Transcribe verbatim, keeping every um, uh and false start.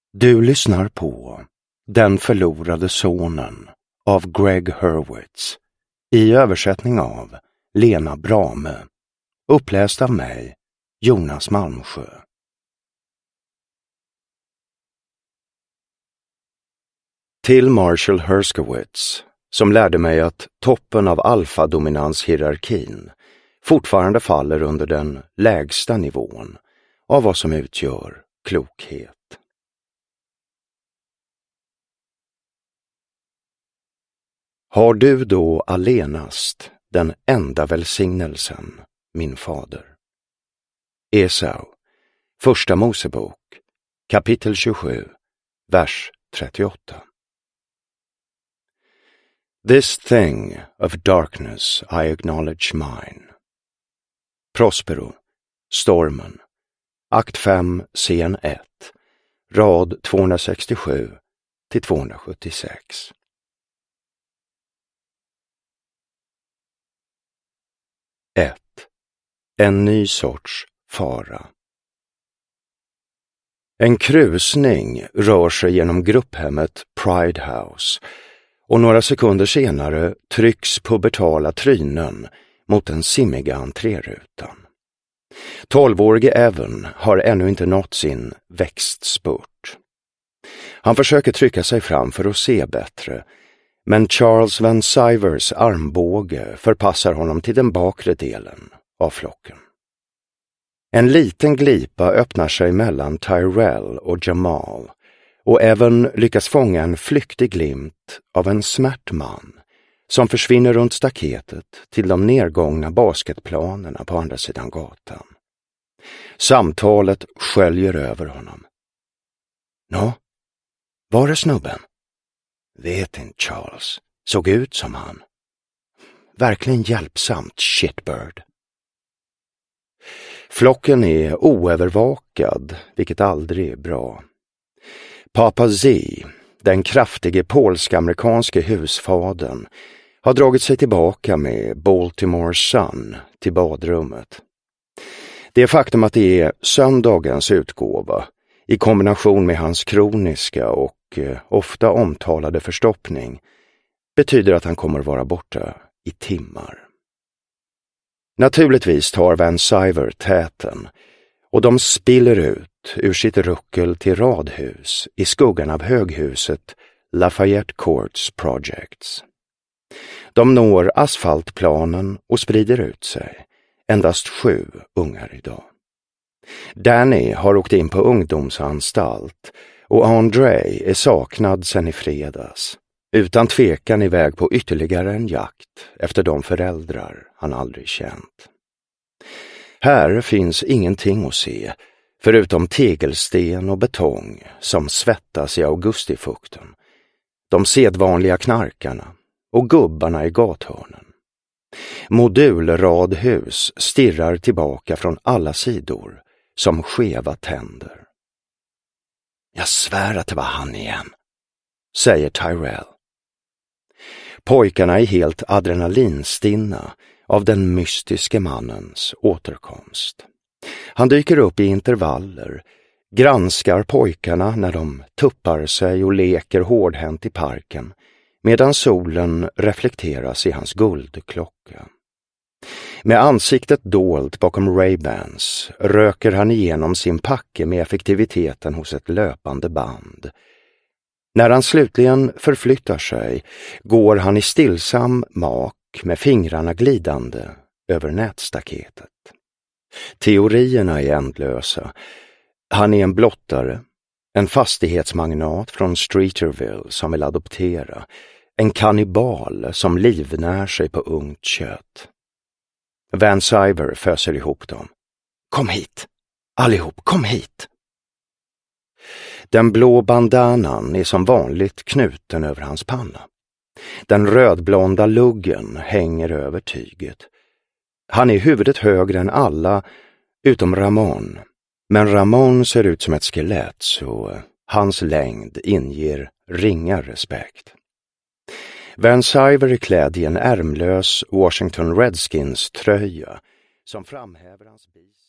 Du lyssnar på Den förlorade sonen av Greg Hurwitz i översättning av Lena Brame, uppläst av mig, Jonas Malmsjö. Till Marshall Herskowitz, som lärde mig att toppen av alfadominanshierarkin fortfarande faller under den lägsta nivån av vad som utgör klokhet. Har du då allenast den enda välsignelsen, min fader? Esau, Första Mosebok, kapitel tjugosju, vers trettioåtta. This thing of darkness I acknowledge mine. Prospero, Stormen, akt fem, scen ett, rad tvåhundrasextiosju till tvåhundrasjuttiosex. ett. En ny sorts fara. En krusning rör sig genom grupphemmet Pride House och några sekunder senare trycks pubertala trynen mot den simmiga entrérutan. Tolvårige Evan har ännu inte nått sin växtspurt. Han försöker trycka sig fram för att se bättre, men Charles Van Sivers armbåge förpassar honom till den bakre delen av flocken. En liten glipa öppnar sig mellan Tyrell och Jamal, och Evan lyckas fånga en flyktig glimt av en smärt man som försvinner runt staketet till de nedgångna basketplanerna på andra sidan gatan. Samtalet sköljer över honom. Nå, var är snubben? Vet inte, Charles. Såg ut som han. Verkligen hjälpsamt, shitbird. Flocken är oövervakad, vilket aldrig är bra. Papa Z, den kraftige polsk-amerikanske husfadern, har dragit sig tillbaka med Baltimore Sun till badrummet. Det faktum att det är söndagens utgåva, i kombination med hans kroniska och eh, ofta omtalade förstoppning, betyder att han kommer vara borta i timmar. Naturligtvis tar Van Siver täten, och de spiller ut ur sitt ruckel till radhus i skuggan av höghuset Lafayette Courts Projects. De når asfaltplanen och sprider ut sig, endast sju ungar idag. Danny har åkt in på ungdomsanstalt och André är saknad sedan i fredags, utan tvekan iväg på ytterligare en jakt efter de föräldrar han aldrig känt. Här finns ingenting att se, förutom tegelsten och betong som svettas i augustifukten, de sedvanliga knarkarna och gubbarna i gathörnen. Modulradhus stirrar tillbaka från alla sidor som skeva tänder. Jag svär att det var han igen, säger Tyrell. Pojkarna är helt adrenalinstinna av den mystiske mannens återkomst. Han dyker upp i intervaller, granskar pojkarna när de tuppar sig och leker hårdhänt i parken, medan solen reflekteras i hans guldklocka. Med ansiktet dolt bakom Ray-Bans röker han igenom sin packe med effektiviteten hos ett löpande band. När han slutligen förflyttar sig går han i stillsam mak med fingrarna glidande över nätstaketet. Teorierna är ändlösa. Han är en blottare, en fastighetsmagnat från Streeterville som vill adoptera, en kannibal som livnär sig på ungt kött. Van Siver föser ihop dem. Kom hit! Allihop, kom hit! Den blå bandanan är som vanligt knuten över hans panna. Den rödblonda luggen hänger över tyget. Han är huvudet högre än alla, utom Ramon. Men Ramon ser ut som ett skelett, så hans längd inger ringa respekt. Van Siver är klädd i en ärmlös Washington Redskins tröja som framhäver hans bis.